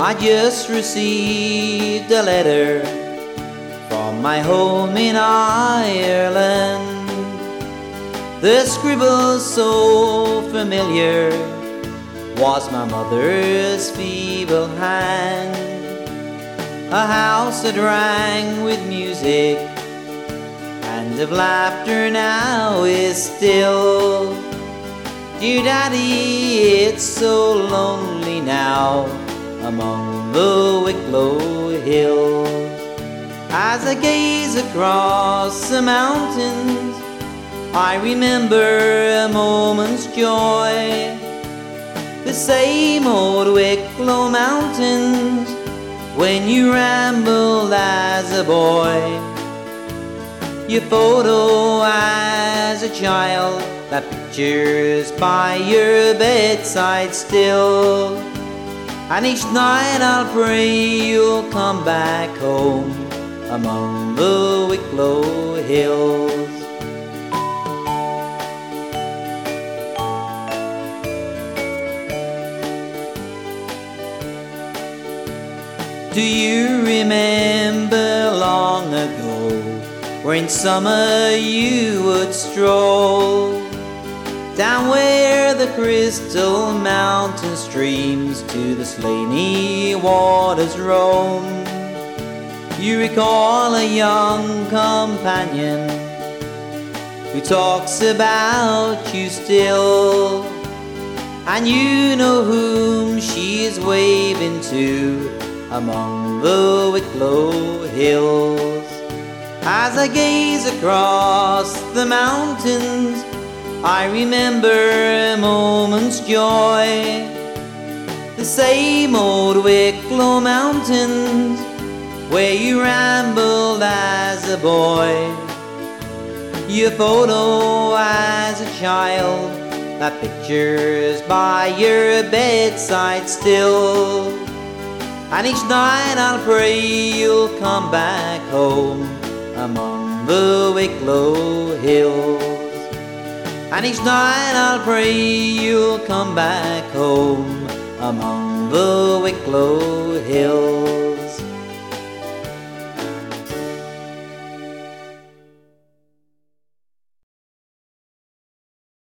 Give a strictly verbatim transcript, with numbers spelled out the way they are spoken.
I just received a letter from my home in Ireland. The scribble so familiar was my mother's feeble hand. A house that rang with music and of laughter now is still. Dear Daddy, it's so lonely now among the Wicklow hills. As I gaze across the mountains, I remember a moment's joy. The same old Wicklow mountains when you rambled as a boy. Your photo as a child that pictures by your bedside still. And each night I'll pray you'll come back home among the Wicklow hills. Do you remember long ago, where in summer you would stroll down where the crystal mountain streams to the Slaney waters roam? You recall a young companion who talks about you still, and you know whom she is waving to among the Wicklow hills. As I gaze across the mountains, I remember a moment's joy. The same old Wicklow mountains where you rambled as a boy. Your photo as a child that pictures by your bedside still. And each night I'll pray you'll come back home among the Wicklow hills. And each night I'll pray you'll come back home among the Wicklow hills.